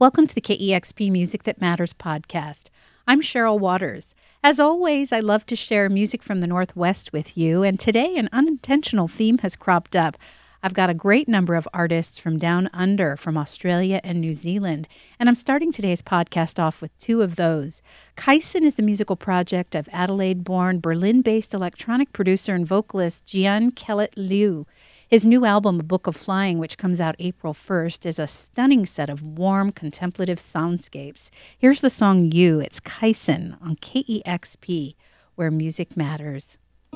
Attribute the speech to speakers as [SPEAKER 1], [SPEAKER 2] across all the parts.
[SPEAKER 1] Welcome to the KEXP Music That Matters podcast. I'm Cheryl Waters. As always, I love to share music from the Northwest with you, and today an unintentional theme has cropped up. I've got a great number of artists from down under, from Australia and New Zealand, and I'm starting today's podcast off with two of those. Kaisen is the musical project of Adelaide-born, Berlin-based electronic producer and vocalist Gian Kellett Liu. His new album, A Book of Flying, which comes out April 1st, is a stunning set of warm, contemplative soundscapes. Here's the song You. It's Kaisen on KEXP, where music matters.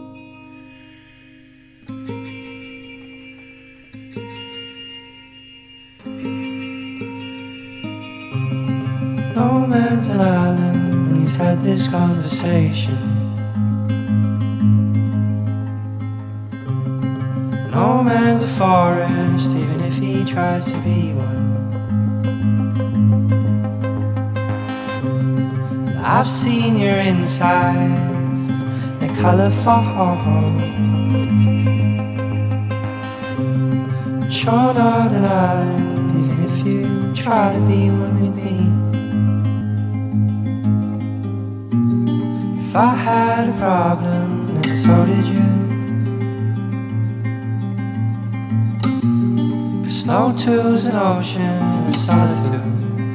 [SPEAKER 2] No man's an island when he's had this conversation. No man's a forest, even if he tries to be one. I've seen your insides, they're colourful. But you're not an island, even if you try to be one with me. If I had a problem, then so did you. Snow two's an ocean of solitude.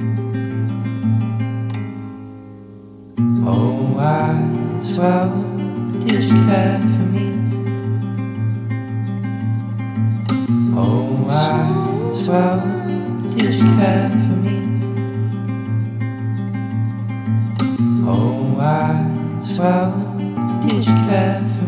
[SPEAKER 2] Oh, as well, did you care for me? Oh, as well, did you care for me? Oh, as well, did you care for me?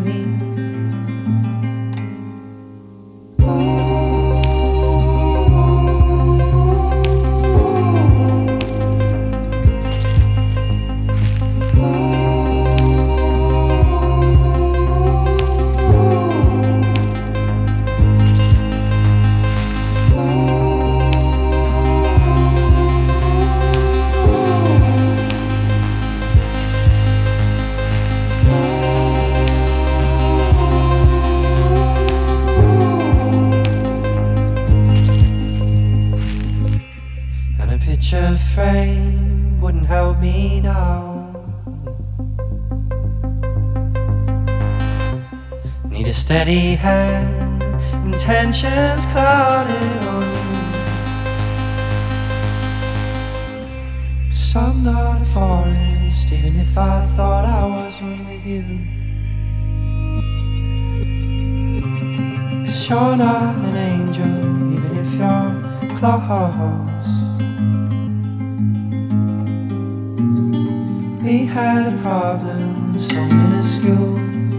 [SPEAKER 2] Picture frame wouldn't help me now. Need a steady hand, intentions clouded on you. 'Cause I'm not a forest, even if I thought I was one with you. 'Cause you're not an angel, even if you're close. We had a problem so minuscule.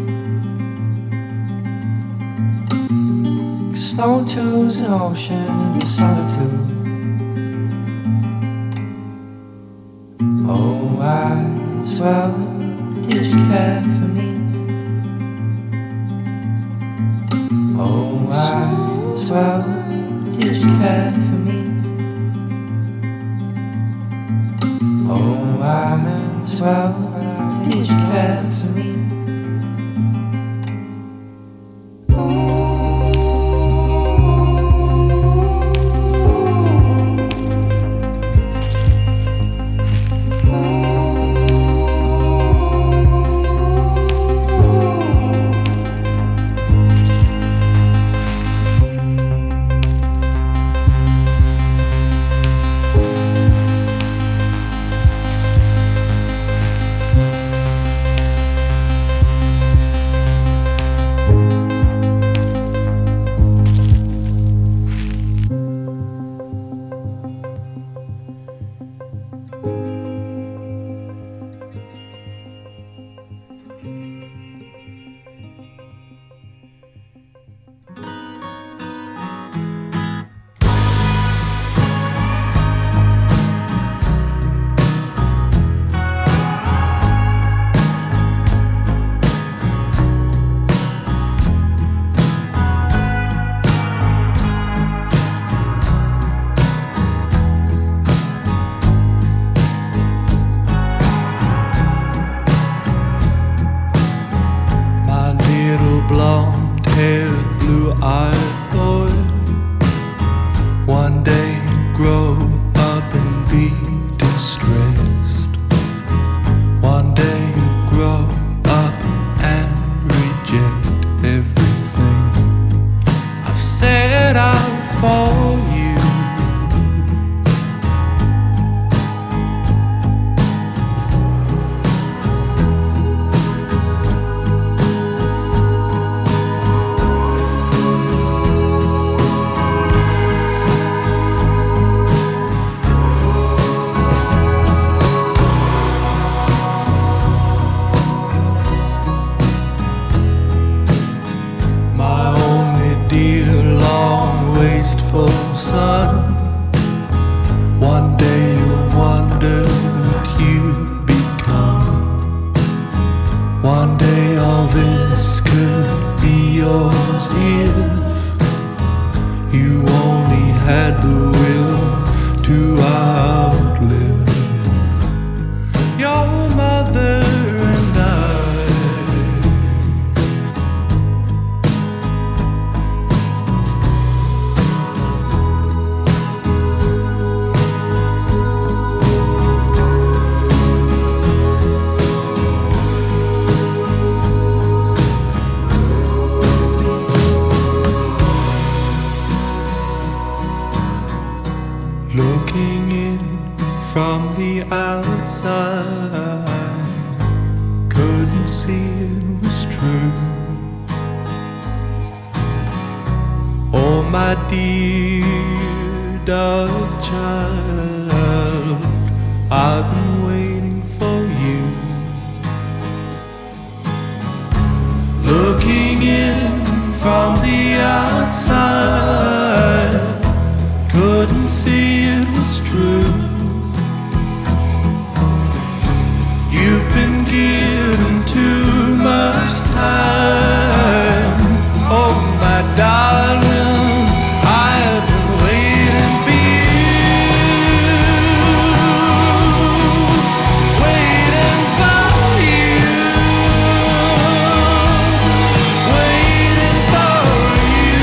[SPEAKER 2] 'Cause snow two's an ocean of solitude. Oh, as well, did you care for me? Oh, as well, did you care for me? Oh, as well, did you care for me? Looking in from the outside, couldn't see it was true. Oh, my dear dark child, I've been waiting for you. Looking in from the outside, couldn't see it was true. You've been given too much time. Oh, my darling, I've been waiting for you, waiting for you, waiting for you,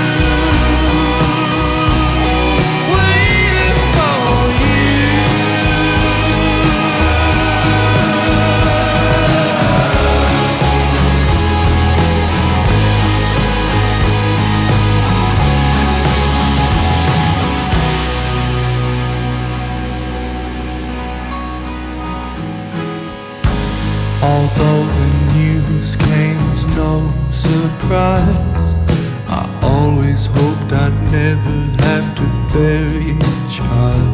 [SPEAKER 2] waiting for you. Although the news came as no surprise, I always hoped I'd never have to bury a child.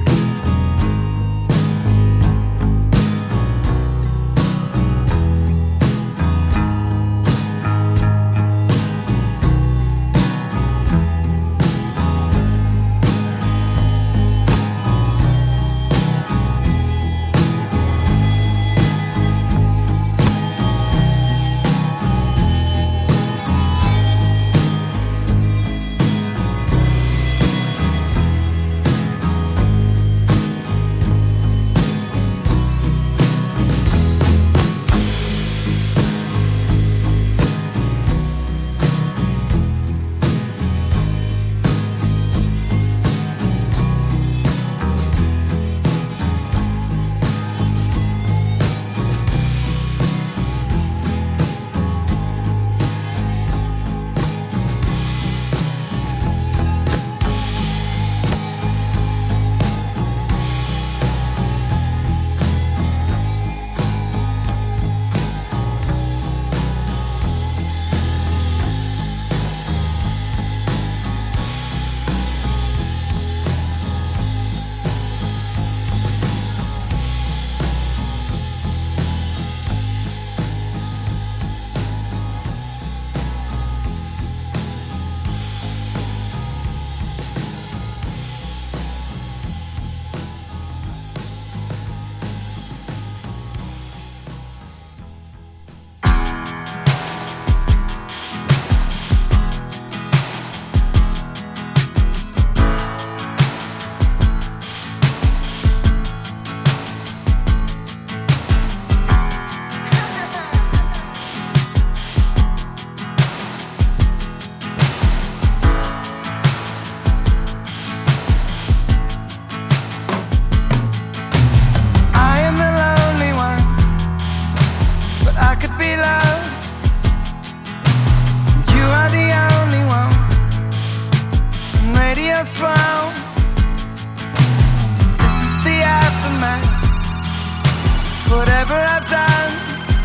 [SPEAKER 2] Whatever I've done,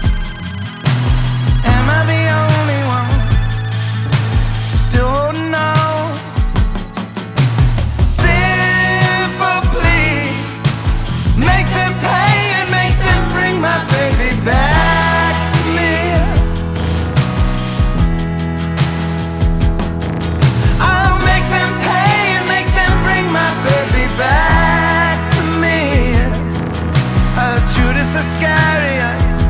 [SPEAKER 2] am I the only one still holding on? Simple plea, make them pay and make them bring my baby back to me. I'll make them pay and make them bring my baby back to me. Judas Iscariot,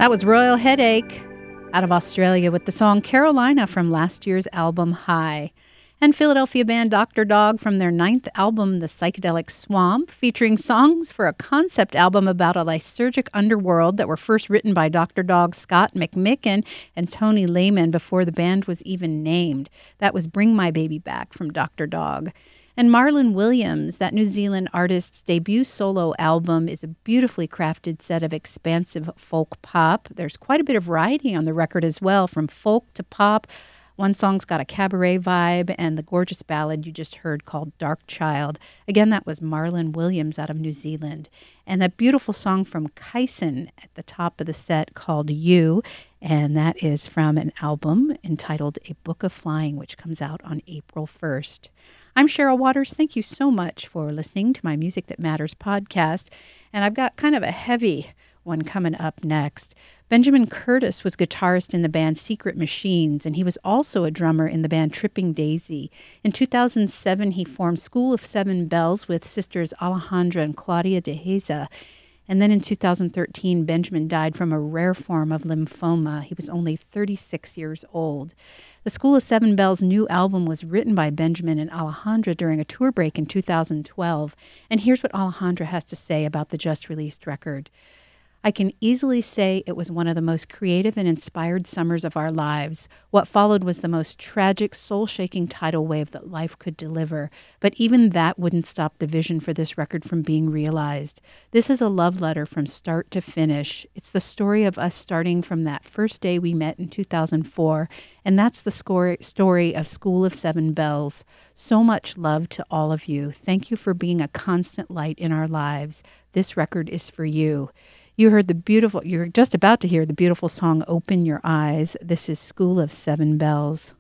[SPEAKER 1] That was Royal Headache out of Australia with the song Carolina from last year's album High. And Philadelphia band Dr. Dog from their 9th album, The Psychedelic Swamp, featuring songs for a concept album about a lysergic underworld that were first written by Dr. Dog's Scott McMicken and Tony Lehman before the band was even named. That was Bring My Baby Back from Dr. Dog. And Marlon Williams, that New Zealand artist's debut solo album, is a beautifully crafted set of expansive folk pop. There's quite a bit of variety on the record as well, from folk to pop. One song's got a cabaret vibe, and the gorgeous ballad you just heard called Dark Child. Again, that was Marlon Williams out of New Zealand. And that beautiful song from Kyson at the top of the set called You, and that is from an album entitled A Book of Flying, which comes out on April 1st. I'm Cheryl Waters. Thank you so much for listening to my Music That Matters podcast. And I've got kind of a heavy one coming up next. Benjamin Curtis was guitarist in the band Secret Machines, and he was also a drummer in the band Tripping Daisy. In 2007, he formed School of Seven Bells with sisters Alejandra and Claudia de Heza. And then in 2013, Benjamin died from a rare form of lymphoma. He was only 36 years old. The School of Seven Bells' new album was written by Benjamin and Alejandra during a tour break in 2012. And here's what Alejandra has to say about the just-released record. I can easily say it was one of the most creative and inspired summers of our lives. What followed was the most tragic, soul-shaking tidal wave that life could deliver. But even that wouldn't stop the vision for this record from being realized. This is a love letter from start to finish. It's the story of us starting from that first day we met in 2004, and that's the story of School of Seven Bells. So much love to all of you. Thank you for being a constant light in our lives. This record is for you. You're just about to hear the beautiful song Open Your Eyes. This is School of Seven Bells.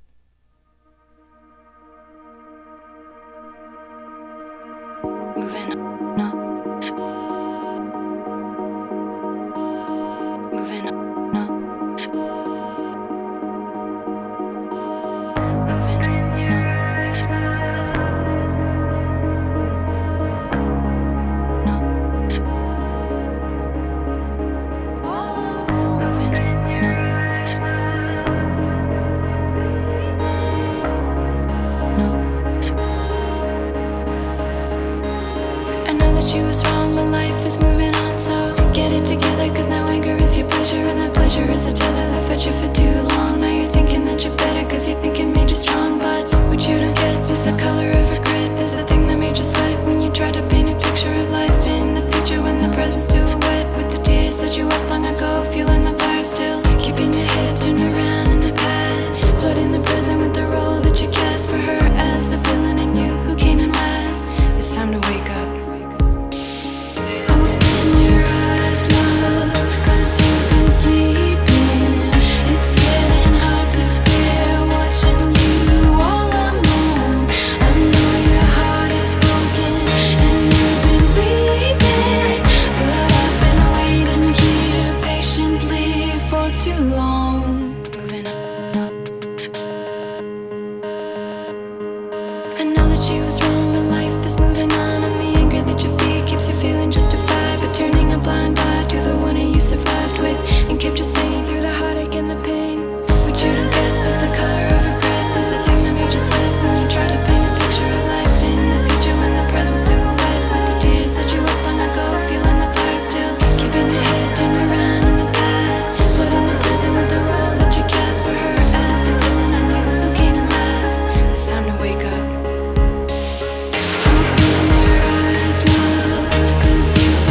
[SPEAKER 3] Moving up, moving up, she was wrong, but life is moving on, so get it together, cause now anger is your pleasure, and that pleasure is a tether that fed you for too long. Now you're thinking that you're better, cause you think it made you strong, but what you don't get is the color of regret, is the thing that made you sweat when you try to paint a picture of life in the future, when the present's still wet with the tears that you wept long ago, feeling the fire still, keeping your head turned around in the past, flooding the present with the role that you cast for her as the villain and you who came in last. It's time to wake up. Cause you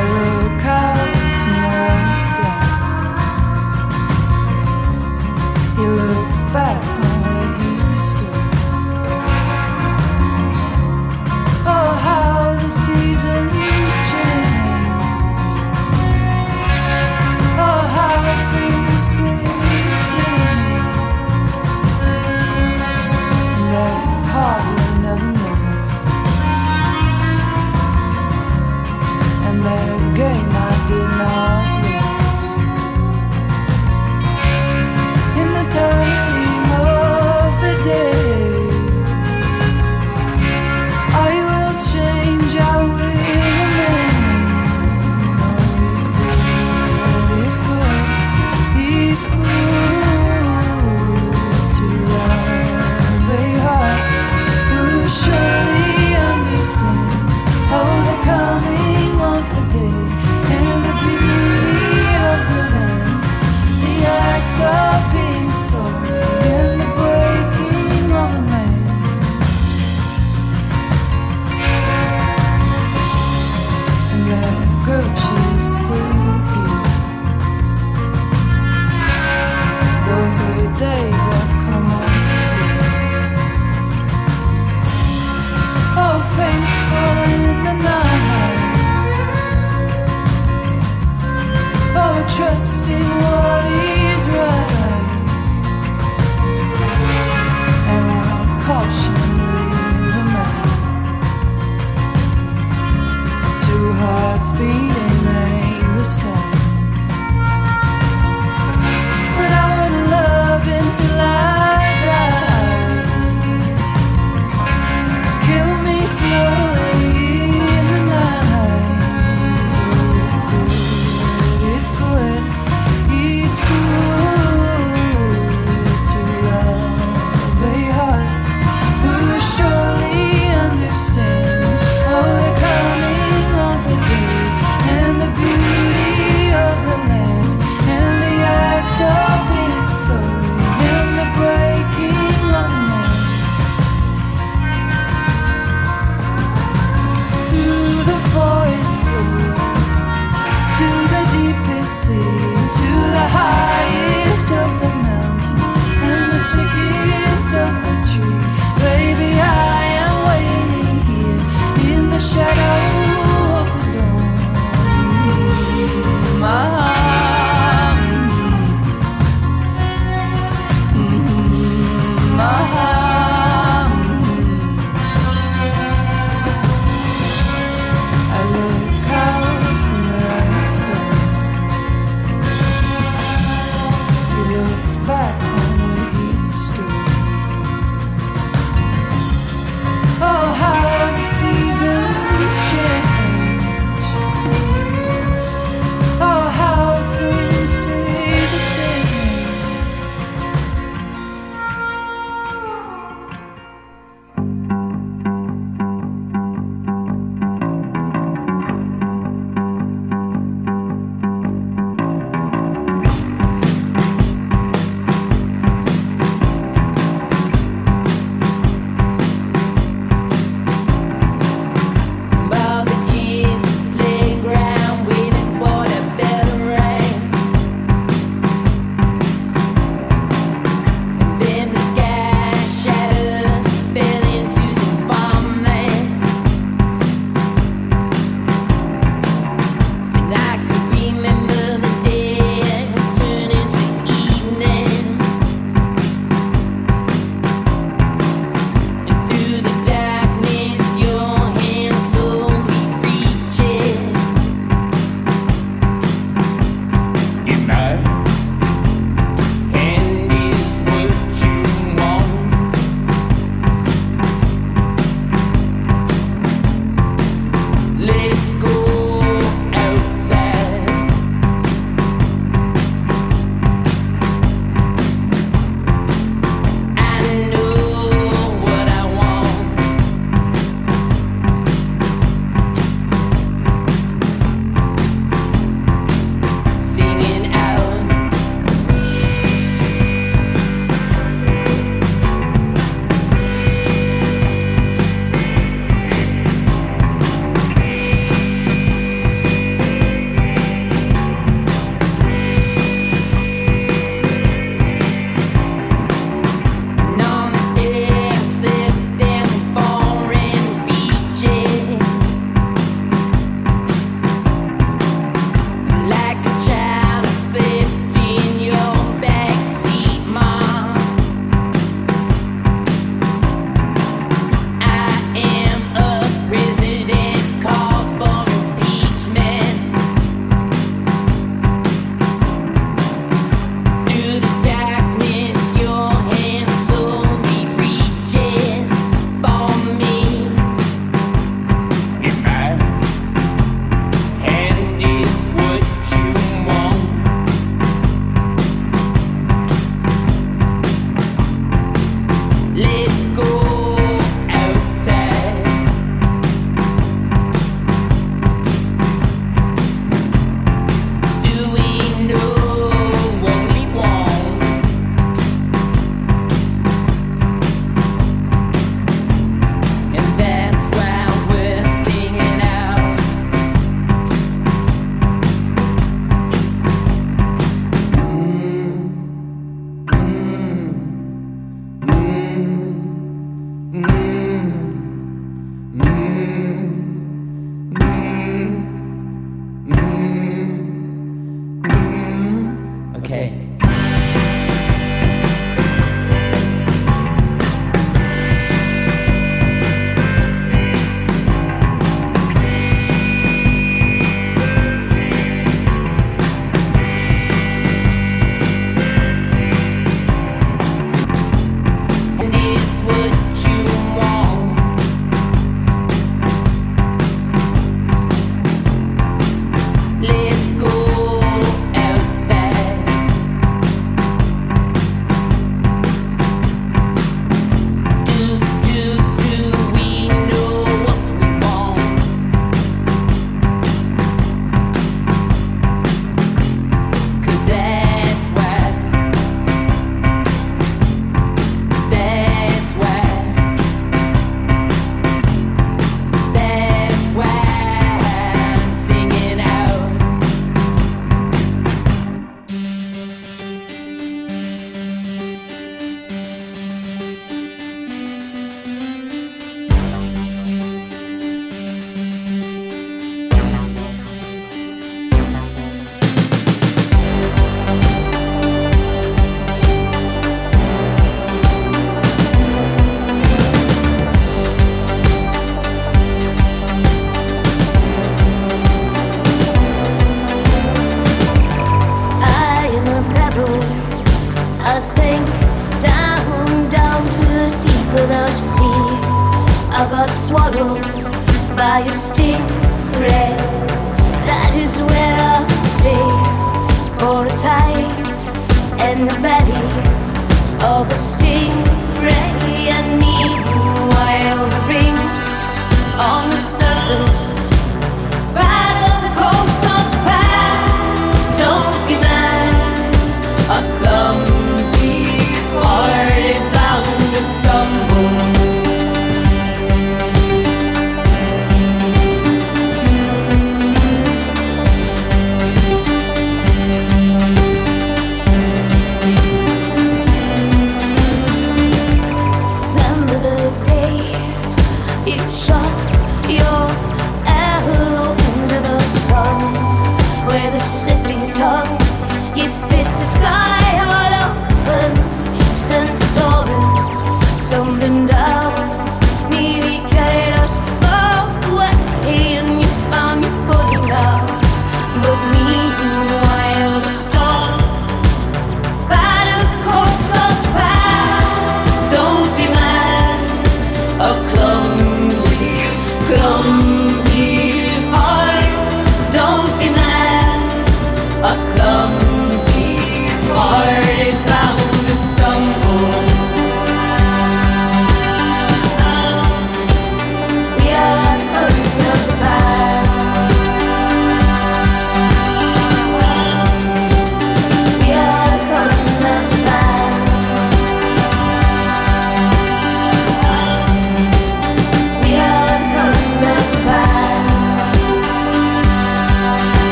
[SPEAKER 4] look out from where I stand. He looks back on where he stood. Oh, how the seasons change. Oh, how things stay the same. That hardly never moved. And that game I did not lose. In the turning of the day, I will change, I will remain. Oh, he's good, he's good, he's good to love a heart who surely understands. Oh, the coming of the day and the beauty of the land, the act of being sorry and the breaking of a man. And that girl, she's still here, though her days have come on clear. Oh, faithful in the night. Oh, trusting what is right. And I'll caution with a man. Two hearts beating ain't the same. But I would love until I die. Kill me slowly in the night. Oh, it's good, it's good, it's good to love a heart who surely understands. Oh, the coming of the day and the beauty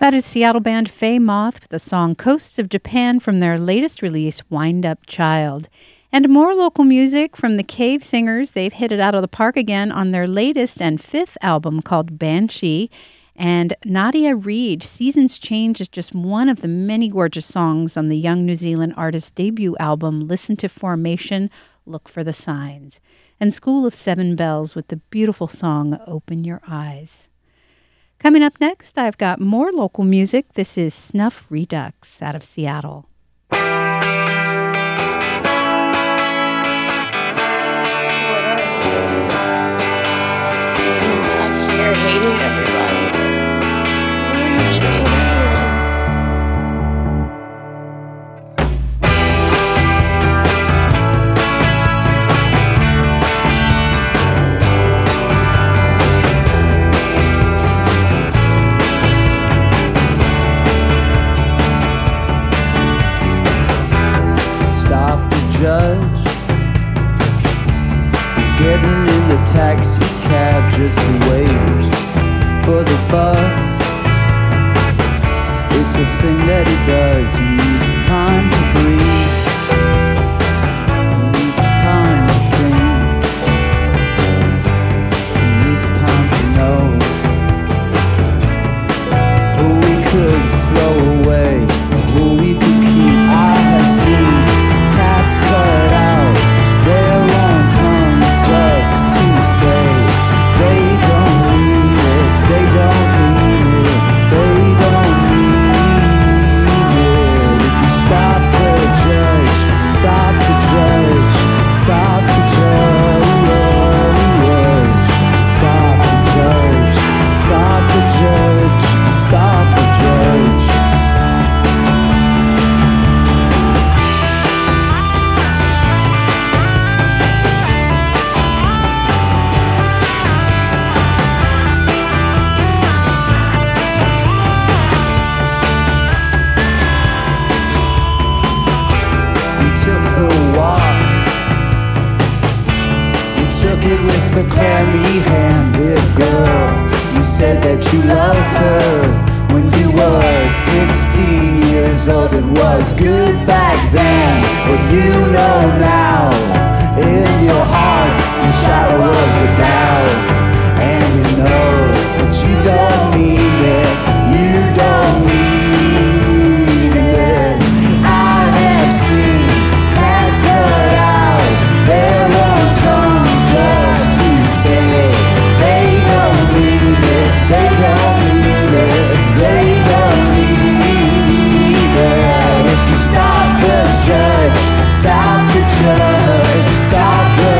[SPEAKER 1] That is Seattle band Faye Moth with the song Coasts of Japan from their latest release, Wind Up Child. And more local music from the Cave Singers. They've hit it out of the park again on their latest and fifth album called Banshee. And Nadia Reid, Seasons Change is just one of the many gorgeous songs on the young New Zealand artist's debut album, Listen to Formation, Look for the Signs. And School of Seven Bells with the beautiful song Open Your Eyes. Coming up next, I've got more local music. This is Snuff Redux out of Seattle.
[SPEAKER 5] Sitting back here hating everybody. What are you changing anyway?
[SPEAKER 6] Stop the judge. He's getting in the taxi cab just to wait for the bus. It's a thing that he does. He needs time to breathe. He needs time to think. He needs time to know who we could throw away or who we could keep. I have seen cats cut out their long tongues just to say they don't mean it, they don't mean it, they don't mean it. If you stop the judge, stop the judge, stop the judge, stop the judge, stop the judge, stop the judge. With the clammy-handed girl, you said that you loved her when you were 16 years old. It was good back then, but you know now, in your heart, the shadow of the doubt. And you know, but you don't mean it, you don't mean it. I have seen cats cut out their long tongues just to say they don't mean it, they don't mean it, they don't mean it. If you stop the judge, stop the judge, stop the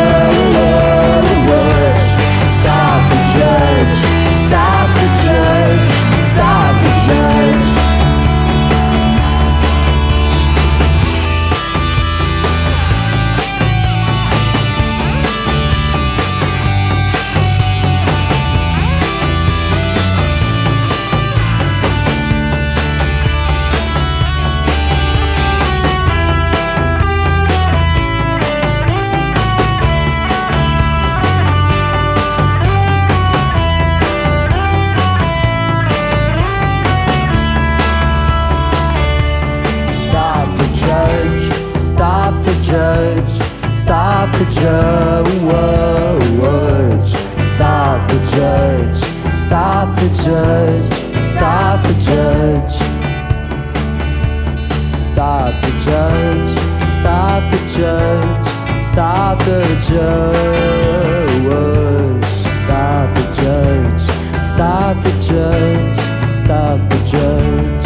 [SPEAKER 6] judge, stop the judge, stop the judge, stop the judge. Judge, stop the judge, stop the judge, stop the judge, stop the judge, stop the judge, stop the judge, stop the judge, stop the judge, stop the judge, stop the judge.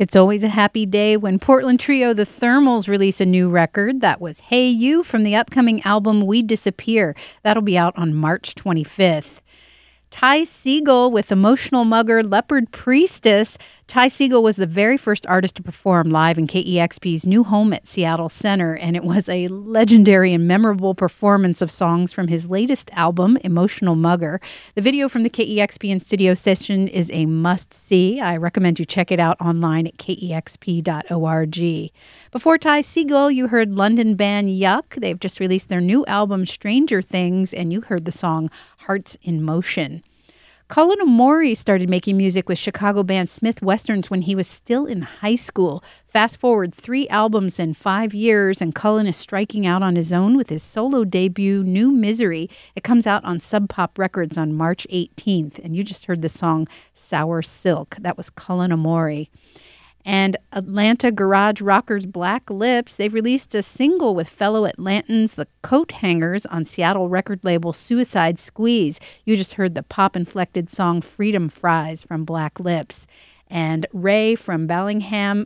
[SPEAKER 1] It's always a happy day when Portland trio The Thermals release a new record. That was Hey You from the upcoming album We Disappear. That'll be out on March 25th. Ty Segall with Emotional Mugger, Leopard Priestess. Ty Segall was the very first artist to perform live in KEXP's new home at Seattle Center, and it was a legendary and memorable performance of songs from his latest album, Emotional Mugger. The video from the KEXP in studio session is a must-see. I recommend you check it out online at kexp.org. Before Ty Segall, you heard London band Yuck. They've just released their new album, Stranger Things, and you heard the song Hearts in Motion. Cullen Amore started making music with Chicago band Smith Westerns when he was still in high school. Fast forward 3 albums in 5 years, and Cullen is striking out on his own with his solo debut, New Misery. It comes out on Sub Pop Records on March 18th, and you just heard the song Sour Silk. That was Cullen Amore. And Atlanta garage rockers Black Lips, they've released a single with fellow Atlantans, the Coat Hangers, on Seattle record label Suicide Squeeze. You just heard the pop-inflected song Freedom Fries from Black Lips. And Ray from Birmingham,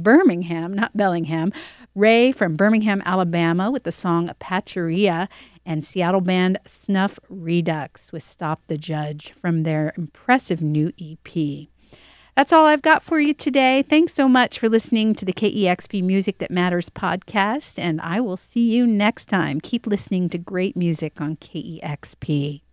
[SPEAKER 1] Alabama with the song Apacheria, and Seattle band Snuff Redux with Stop the Judge from their impressive new EP. That's all I've got for you today. Thanks so much for listening to the KEXP Music That Matters podcast, and I will see you next time. Keep listening to great music on KEXP.